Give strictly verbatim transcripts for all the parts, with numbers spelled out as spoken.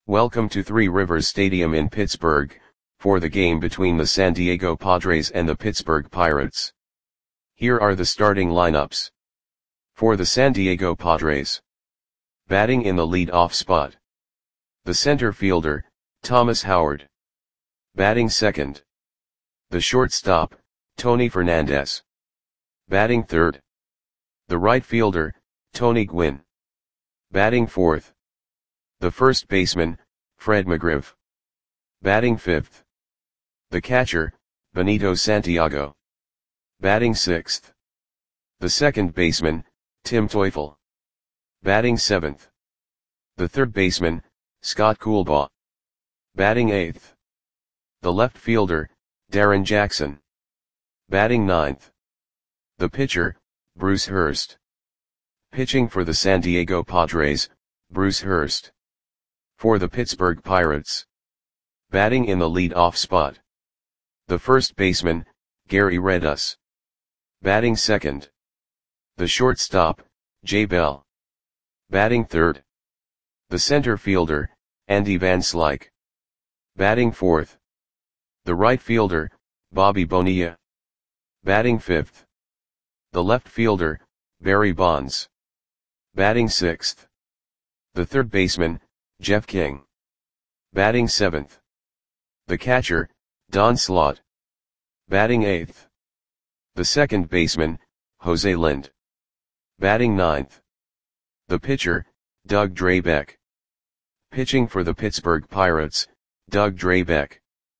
Welcome to Three Rivers Stadium in Pittsburgh, for the game between the San Diego Padres and the Pittsburgh Pirates. Here are the starting lineups. For the San Diego Padres. Batting in the lead-off spot. The center fielder, Thomas Howard. Batting second. The shortstop, Tony Fernandez. Batting third. The right fielder, Tony Gwynn. Batting fourth. The first baseman, Fred McGriff. Batting fifth. The catcher, Benito Santiago. Batting sixth. The second baseman, Tim Teufel. Batting seventh. The third baseman, Scott Coolbaugh. Batting eighth. The left fielder, Darren Jackson. Batting ninth. The pitcher, Bruce Hurst. Pitching for the San Diego Padres, Bruce Hurst. For the Pittsburgh Pirates. Batting in the lead-off spot. The first baseman, Gary Redus. Batting second. The shortstop, Jay Bell. Batting third. The center fielder, Andy Van Slyke. Batting fourth. The right fielder, Bobby Bonilla. Batting fifth. The left fielder, Barry Bonds. Batting sixth. The third baseman, Jeff King. Batting seventh. The catcher, Don Slaught. Batting eighth. The second baseman, Jose Lind. Batting ninth. The pitcher, Doug Drabek. Pitching for the Pittsburgh Pirates, Doug Drabek.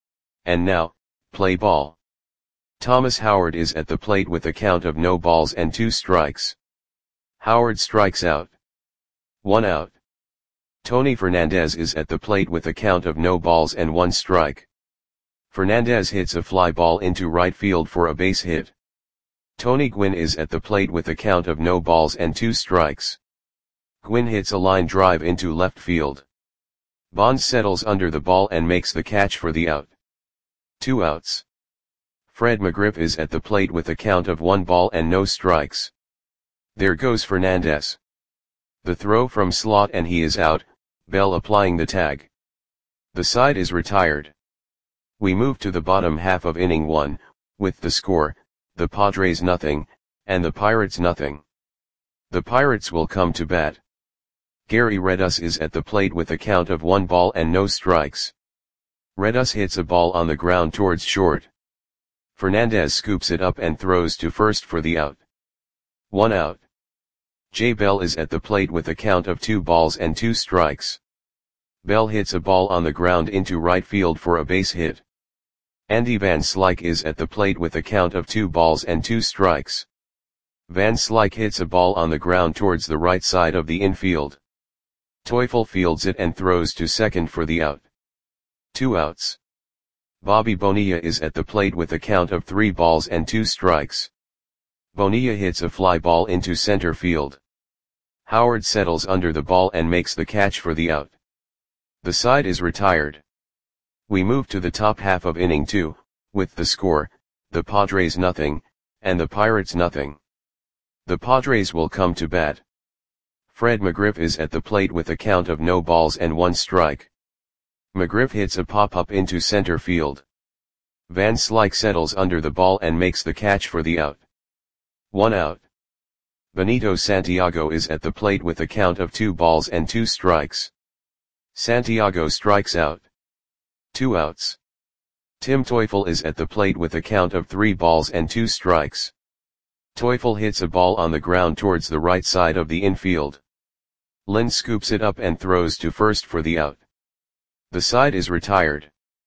And now, play ball. Thomas Howard is at the plate with a count of no balls and two strikes. Howard strikes out. One out. Tony Fernandez is at the plate with a count of no balls and one strike. Fernandez hits a fly ball into right field for a base hit. Tony Gwynn is at the plate with a count of no balls and two strikes. Gwynn hits a line drive into left field. Bonds settles under the ball and makes the catch for the out. Two outs. Fred McGriff is at the plate with a count of one ball and no strikes. There goes Fernandez. The throw from Slaught and he is out, Bell applying the tag. The side is retired. We move to the bottom half of inning one, with the score, the Padres nothing, and the Pirates nothing. The Pirates will come to bat. Gary Redus is at the plate with a count of one ball and no strikes. Redus hits a ball on the ground towards short. Fernandez scoops it up and throws to first for the out. One out. Jay Bell is at the plate with a count of two balls and two strikes. Bell hits a ball on the ground into right field for a base hit. Andy Van Slyke is at the plate with a count of two balls and two strikes. Van Slyke hits a ball on the ground towards the right side of the infield. Teufel fields it and throws to second for the out. Two outs. Bobby Bonilla is at the plate with a count of three balls and two strikes. Bonilla hits a fly ball into center field. Howard settles under the ball and makes the catch for the out. The side is retired. We move to the top half of inning two, with the score, the Padres nothing, and the Pirates nothing. The Padres will come to bat. Fred McGriff is at the plate with a count of no balls and one strike. McGriff hits a pop-up into center field. Van Slyke settles under the ball and makes the catch for the out. One out. Benito Santiago is at the plate with a count of two balls and two strikes. Santiago strikes out. Two outs. Tim Teufel is at the plate with a count of three balls and two strikes. Teufel hits a ball on the ground towards the right side of the infield. Lind scoops it up and throws to first for the out. The side is retired.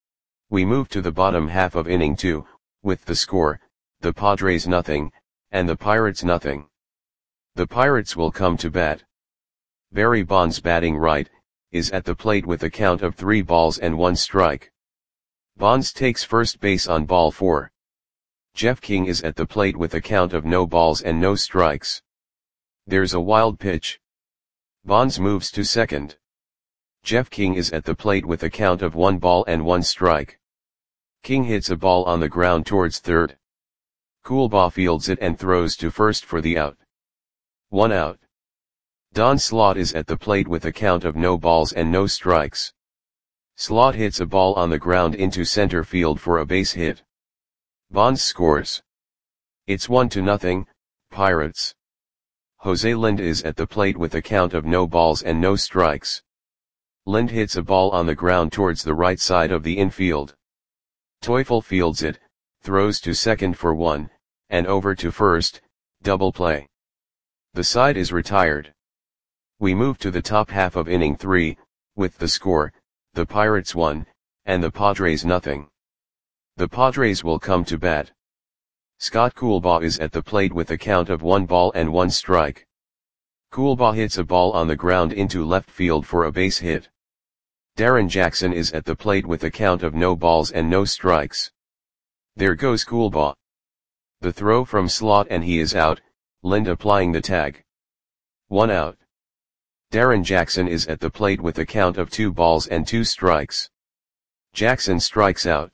We move to the bottom half of inning two, with the score, the Padres nothing, and the Pirates nothing. The Pirates will come to bat. Barry Bonds batting right, is at the plate with a count of three balls and one strike. Bonds takes first base on ball four. Jeff King is at the plate with a count of no balls and no strikes. There's a wild pitch. Bonds moves to second. Jeff King is at the plate with a count of one ball and one strike. King hits a ball on the ground towards third. Coolbaugh fields it and throws to first for the out. One out. Don Slaught is at the plate with a count of no balls and no strikes. Slot hits a ball on the ground into center field for a base hit. Bonds scores. It's one to nothing, Pirates. Jose Lind is at the plate with a count of no balls and no strikes. Lind hits a ball on the ground towards the right side of the infield. Teufel fields it, throws to second for one, and over to first, double play. The side is retired. We move to the top half of inning three, with the score, the Pirates one, and the Padres nothing. The Padres will come to bat. Scott Coolbaugh is at the plate with a count of one ball and one strike. Coolbaugh hits a ball on the ground into left field for a base hit. Darren Jackson is at the plate with a count of no balls and no strikes. There goes Coolbaugh. The throw from Slot and he is out, Lind applying the tag. One out. Darren Jackson is at the plate with a count of two balls and two strikes. Jackson strikes out.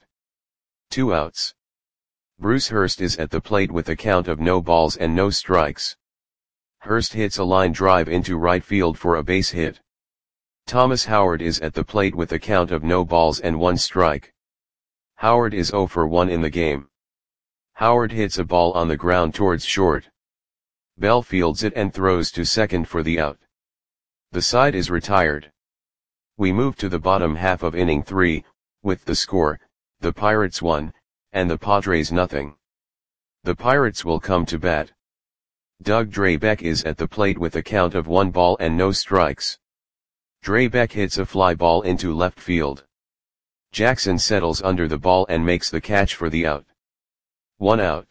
Two outs. Bruce Hurst is at the plate with a count of no balls and no strikes. Hurst hits a line drive into right field for a base hit. Thomas Howard is at the plate with a count of no balls and one strike. Howard is zero for one in the game. Howard hits a ball on the ground towards short. Bell fields it and throws to second for the out. The side is retired. We move to the bottom half of inning three, with the score, the Pirates one, and the Padres nothing. The Pirates will come to bat. Doug Drabek is at the plate with a count of one ball and no strikes. Drabek hits a fly ball into left field. Jackson settles under the ball and makes the catch for the out. One out.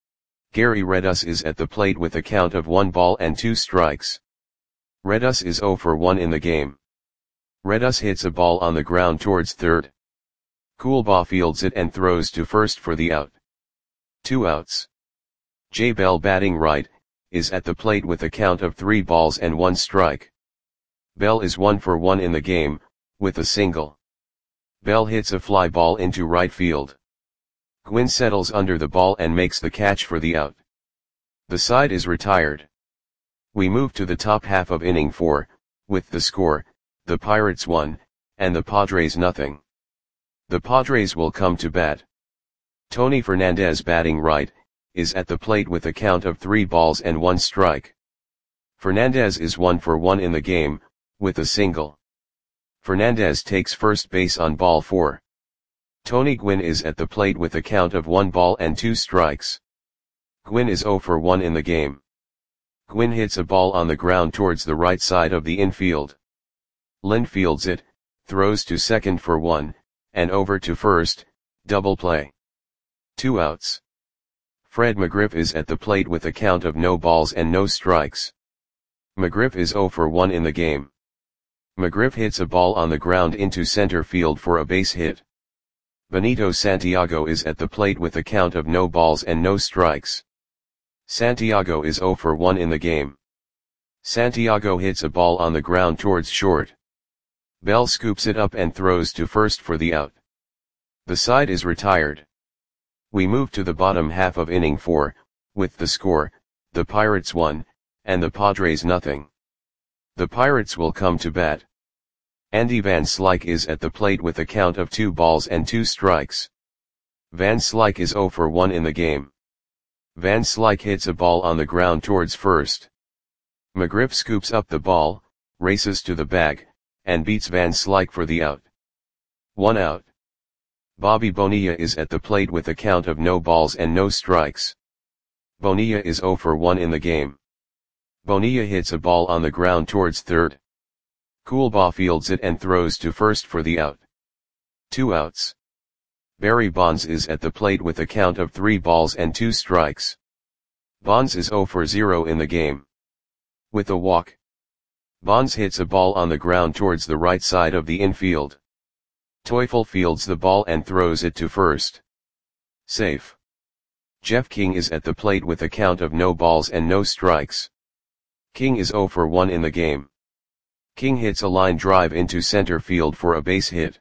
Gary Redus is at the plate with a count of one ball and two strikes. Redus is zero for one in the game. Redus hits a ball on the ground towards third. Coolbaugh fields it and throws to first for the out. Two outs. Jay Bell, batting right, is at the plate with a count of three balls and one strike. Bell is one for one in the game, with a single. Bell hits a fly ball into right field. Gwynn settles under the ball and makes the catch for the out. The side is retired. We move to the top half of inning four, with the score, the Pirates one, and the Padres nothing. The Padres will come to bat. Tony Fernandez, batting right, is at the plate with a count of three balls and one strike. Fernandez is one for one in the game, with a single. Fernandez takes first base on ball four. Tony Gwynn is at the plate with a count of one ball and two strikes. Gwynn is zero for one in the game. Gwynn hits a ball on the ground towards the right side of the infield. Lind fields it, throws to second for one, and over to first, double play. Two outs. Fred McGriff is at the plate with a count of no balls and no strikes. McGriff is zero for one in the game. McGriff hits a ball on the ground into center field for a base hit. Benito Santiago is at the plate with a count of no balls and no strikes. Santiago is zero for one in the game. Santiago hits a ball on the ground towards short. Bell scoops it up and throws to first for the out. The side is retired. We move to the bottom half of inning four, with the score, the Pirates one, and the Padres nothing. The Pirates will come to bat. Andy Van Slyke is at the plate with a count of two balls and two strikes. Van Slyke is zero for one in the game. Van Slyke hits a ball on the ground towards first. McGriff scoops up the ball, races to the bag, and beats Van Slyke for the out. One out. Bobby Bonilla is at the plate with a count of no balls and no strikes. Bonilla is zero for one in the game. Bonilla hits a ball on the ground towards third. Coolbaugh fields it and throws to first for the out. Two outs. Barry Bonds is at the plate with a count of three balls and two strikes. Bonds is zero for zero in the game. With a walk. Bonds hits a ball on the ground towards the right side of the infield. Teufel fields the ball and throws it to first. Safe. Jeff King is at the plate with a count of no balls and no strikes. King is zero for one in the game. King hits a line drive into center field for a base hit.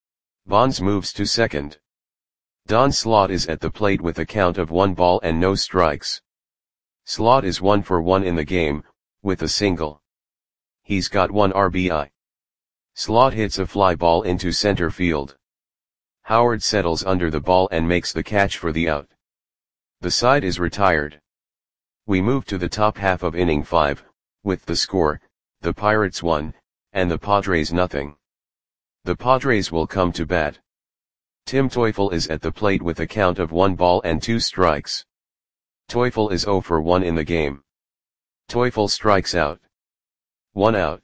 Bonds moves to second. Don Slot is at the plate with a count of one ball and no strikes. Slot is one for one in the game, with a single. He's got one R B I. Slot hits a fly ball into center field. Howard settles under the ball and makes the catch for the out. The side is retired. We move to the top half of inning five, with the score, the Pirates one, and the Padres nothing. The Padres will come to bat. Tim Teufel is at the plate with a count of one ball and two strikes. Teufel is zero for one in the game. Teufel strikes out. One out.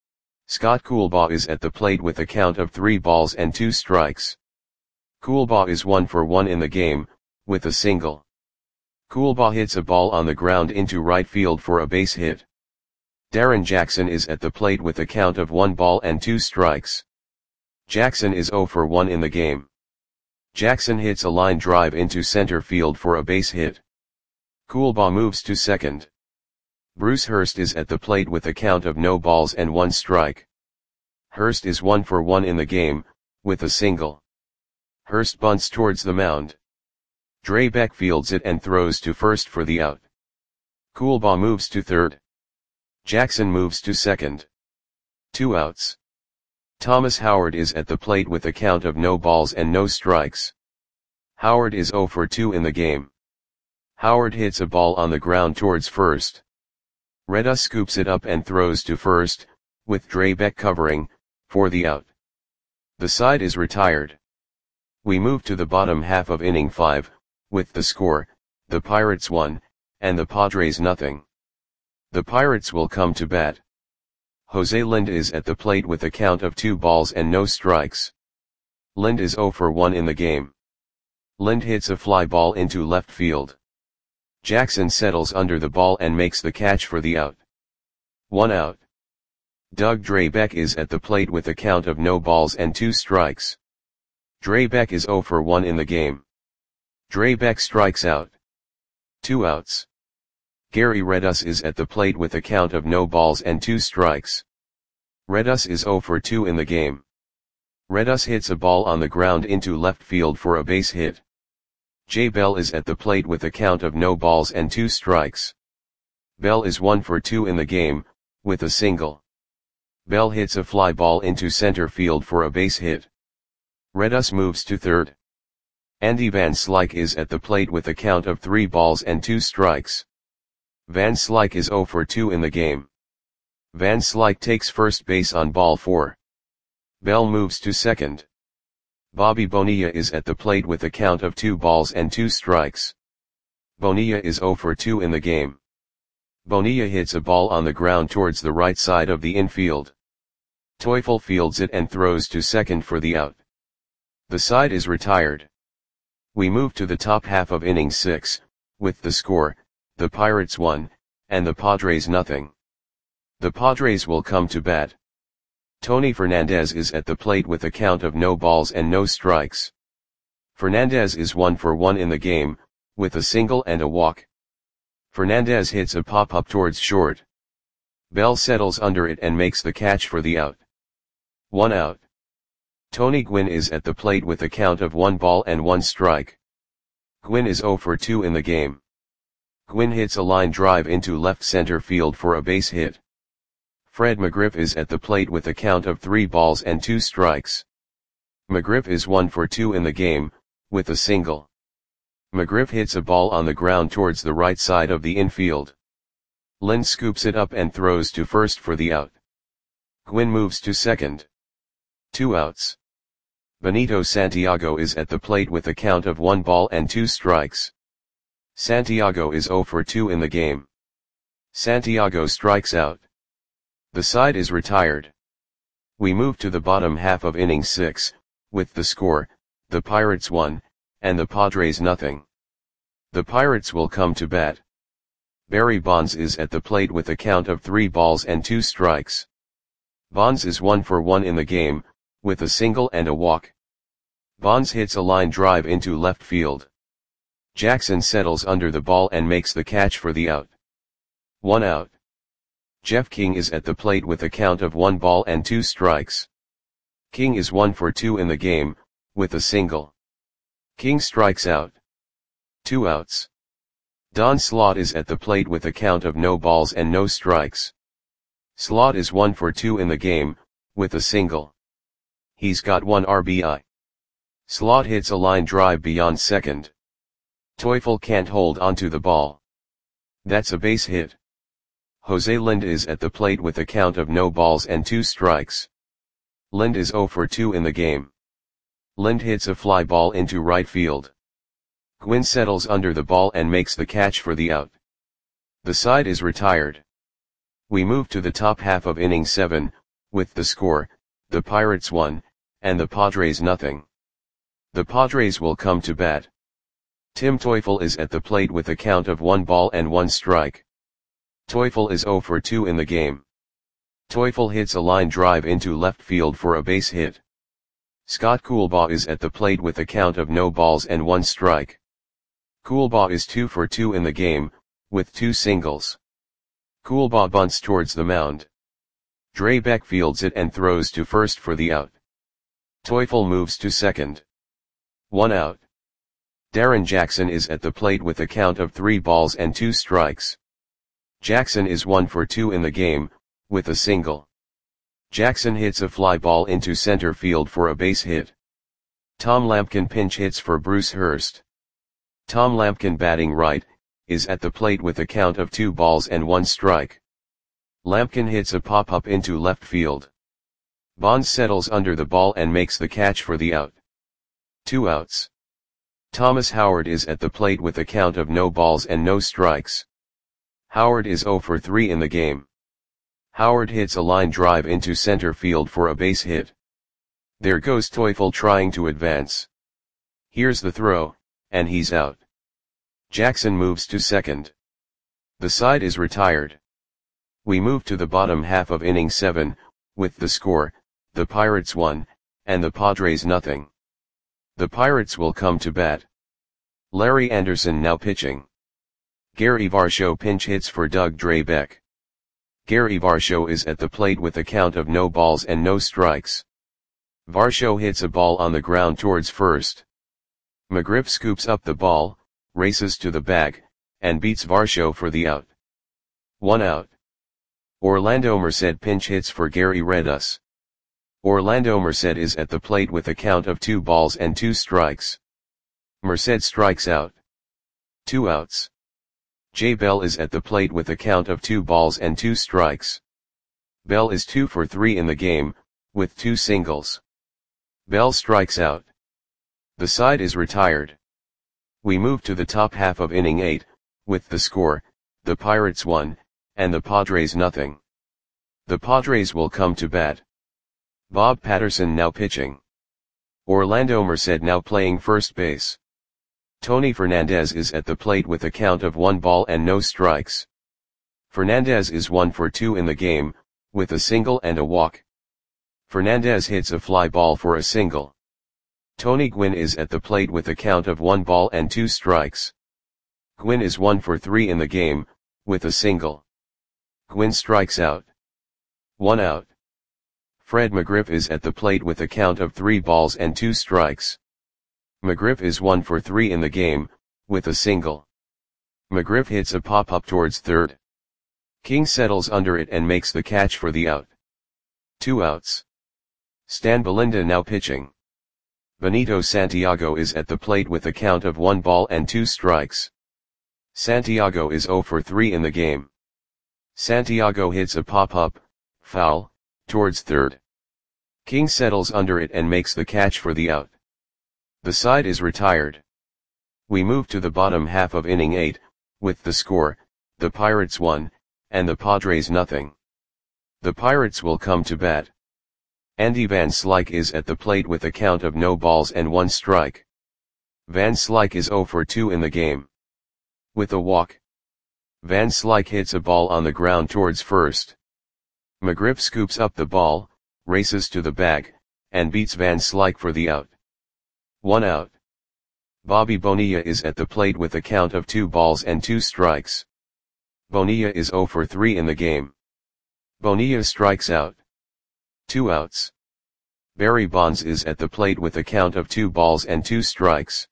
Scott Coolbaugh is at the plate with a count of three balls and two strikes. Coolbaugh is one for one in the game, with a single. Coolbaugh hits a ball on the ground into right field for a base hit. Darren Jackson is at the plate with a count of one ball and two strikes. Jackson is zero for one in the game. Jackson hits a line drive into center field for a base hit. Coolbaugh moves to second. Bruce Hurst is at the plate with a count of no balls and one strike. Hurst is one for one in the game, with a single. Hurst bunts towards the mound. Drabek fields it and throws to first for the out. Coolbaugh moves to third. Jackson moves to second. Two outs. Thomas Howard is at the plate with a count of no balls and no strikes. Howard is zero for two in the game. Howard hits a ball on the ground towards first. Reda scoops it up and throws to first, with Drabek covering, for the out. The side is retired. We move to the bottom half of inning five, with the score, the Pirates one, and the Padres nothing. The Pirates will come to bat. Jose Lind is at the plate with a count of two balls and no strikes. Lind is zero for one in the game. Lind hits a fly ball into left field. Jackson settles under the ball and makes the catch for the out. One out. Doug Drabek is at the plate with a count of no balls and two strikes. Drabek is zero for one in the game. Drabek strikes out. Two outs. Gary Redus is at the plate with a count of no balls and two strikes. Redus is zero for two in the game. Redus hits a ball on the ground into left field for a base hit. Jay Bell is at the plate with a count of no balls and two strikes. Bell is one for two in the game, with a single. Bell hits a fly ball into center field for a base hit. Redus moves to third. Andy Van Slyke is at the plate with a count of three balls and two strikes. Van Slyke is zero for two in the game. Van Slyke takes first base on ball four. Bell moves to second. Bobby Bonilla is at the plate with a count of two balls and two strikes. Bonilla is zero for two in the game. Bonilla hits a ball on the ground towards the right side of the infield. Teufel fields it and throws to second for the out. The side is retired. We move to the top half of inning six, with the score, the Pirates one, and the Padres nothing. The Padres will come to bat. Tony Fernandez is at the plate with a count of no balls and no strikes. Fernandez is one for one in the game, with a single and a walk. Fernandez hits a pop-up towards short. Bell settles under it and makes the catch for the out. One out. Tony Gwynn is at the plate with a count of one ball and one strike. Gwynn is zero for two in the game. Gwynn hits a line drive into left center field for a base hit. Fred McGriff is at the plate with a count of three balls and two strikes. McGriff is one for two in the game, with a single. McGriff hits a ball on the ground towards the right side of the infield. Lind scoops it up and throws to first for the out. Gwynn moves to second. Two outs. Benito Santiago is at the plate with a count of one ball and two strikes. Santiago is zero for two in the game. Santiago strikes out. The side is retired. We move to the bottom half of inning six, with the score, the Pirates one, and the Padres nothing. The Pirates will come to bat. Barry Bonds is at the plate with a count of three balls and two strikes. Bonds is one for one in the game, with a single and a walk. Bonds hits a line drive into left field. Jackson settles under the ball and makes the catch for the out. One out. Jeff King is at the plate with a count of one ball and two strikes. King is one for two in the game, with a single. King strikes out. Two outs. Don Slaught is at the plate with a count of no balls and no strikes. Slaught is one for two in the game, with a single. He's got one R B I. Slot hits a line drive beyond second. Teufel can't hold onto the ball. That's a base hit. Jose Lind is at the plate with a count of no balls and two strikes. Lind is zero for two in the game. Lind hits a fly ball into right field. Gwynn settles under the ball and makes the catch for the out. The side is retired. We move to the top half of inning seven, with the score, the Pirates one, and the Padres nothing. The Padres will come to bat. Tim Teufel is at the plate with a count of one ball and one strike. Teufel is zero for two in the game. Teufel hits a line drive into left field for a base hit. Scott Coolbaugh is at the plate with a count of no balls and one strike. Coolbaugh is two for two in the game, with two singles. Coolbaugh bunts towards the mound. Drabek fields it and throws to first for the out. Teufel moves to second. One out. Darren Jackson is at the plate with a count of three balls and two strikes. Jackson is one for two in the game, with a single. Jackson hits a fly ball into center field for a base hit. Tom Lampkin pinch hits for Bruce Hurst. Tom Lampkin, batting right, is at the plate with a count of two balls and one strike. Lampkin hits a pop-up into left field. Bonds settles under the ball and makes the catch for the out. Two outs. Thomas Howard is at the plate with a count of no balls and no strikes. Howard is zero for three in the game. Howard hits a line drive into center field for a base hit. There goes Teufel trying to advance. Here's the throw, and he's out. Jackson moves to second. The side is retired. We move to the bottom half of inning seven, with the score, the Pirates one, and the Padres nothing. The Pirates will come to bat. Larry Anderson now pitching. Gary Varsho pinch hits for Doug Drabek. Gary Varsho is at the plate with a count of no balls and no strikes. Varsho hits a ball on the ground towards first. McGriff scoops up the ball, races to the bag, and beats Varsho for the out. One out. Orlando Merced pinch hits for Gary Redus. Orlando Merced is at the plate with a count of two balls and two strikes. Merced strikes out. Two outs. Jay Bell is at the plate with a count of two balls and two strikes. Bell is two for three in the game, with two singles. Bell strikes out. The side is retired. We move to the top half of inning eight, with the score, the Pirates one, and the Padres nothing. The Padres will come to bat. Bob Patterson now pitching. Orlando Merced now playing first base. Tony Fernandez is at the plate with a count of one ball and no strikes. Fernandez is one for two in the game, with a single and a walk. Fernandez hits a fly ball for a single. Tony Gwynn is at the plate with a count of one ball and two strikes. Gwynn is one for three in the game, with a single. Gwynn strikes out. One out. Fred McGriff is at the plate with a count of three balls and two strikes. McGriff is one for three in the game, with a single. McGriff hits a pop-up towards third. King settles under it and makes the catch for the out. Two outs. Stan Belinda now pitching. Benito Santiago is at the plate with a count of one ball and two strikes. Santiago is zero for three in the game. Santiago hits a pop-up, foul, towards third. King settles under it and makes the catch for the out. The side is retired. We move to the bottom half of inning eight, with the score, the Pirates one, and the Padres nothing. The Pirates will come to bat. Andy Van Slyke is at the plate with a count of no balls and one strike. Van Slyke is zero for two in the game. With a walk. Van Slyke hits a ball on the ground towards first. McGriff scoops up the ball, races to the bag, and beats Van Slyke for the out. One out. Bobby Bonilla is at the plate with a count of two balls and two strikes. Bonilla is zero for three in the game. Bonilla strikes out. Two outs. Barry Bonds is at the plate with a count of two balls and two strikes.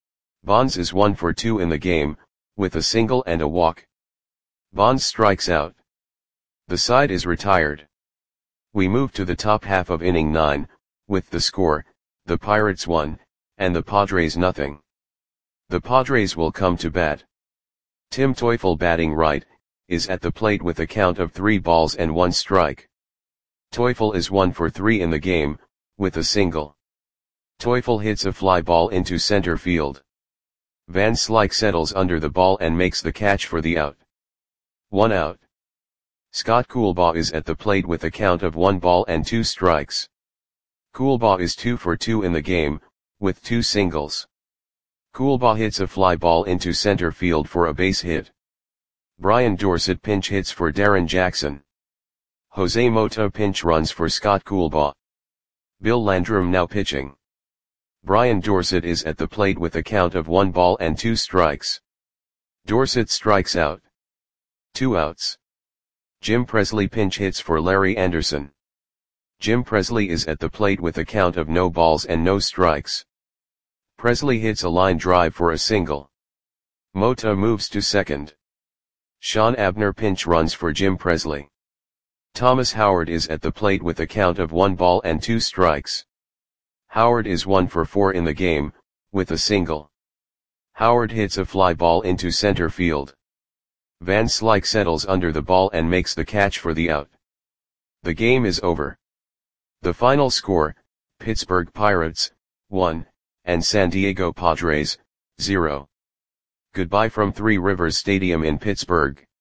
Bonds is one for two in the game, with a single and a walk. Bonds strikes out. The side is retired. We move to the top half of inning nine, with the score, the Pirates one, and the Padres nothing. The Padres will come to bat. Tim Teufel, batting right, is at the plate with a count of three balls and one strike. Teufel is one for three in the game, with a single. Teufel hits a fly ball into center field. Van Slyke settles under the ball and makes the catch for the out. One out. Scott Coolbaugh is at the plate with a count of one ball and two strikes. Coolbaugh is two for two in the game, with two singles. Coolbaugh hits a fly ball into center field for a base hit. Brian Dorsett pinch hits for Darren Jackson. Jose Mota pinch runs for Scott Coolbaugh. Bill Landrum now pitching. Brian Dorsett is at the plate with a count of one ball and two strikes. Dorsett strikes out. Two outs. Jim Presley pinch hits for Larry Anderson. Jim Presley is at the plate with a count of no balls and no strikes. Presley hits a line drive for a single. Mota moves to second. Sean Abner pinch runs for Jim Presley. Thomas Howard is at the plate with a count of one ball and two strikes. Howard is one for four in the game, with a single. Howard hits a fly ball into center field. Van Slyke settles under the ball and makes the catch for the out. The game is over. The final score, Pittsburgh Pirates, one, and San Diego Padres, zero. Goodbye from Three Rivers Stadium in Pittsburgh.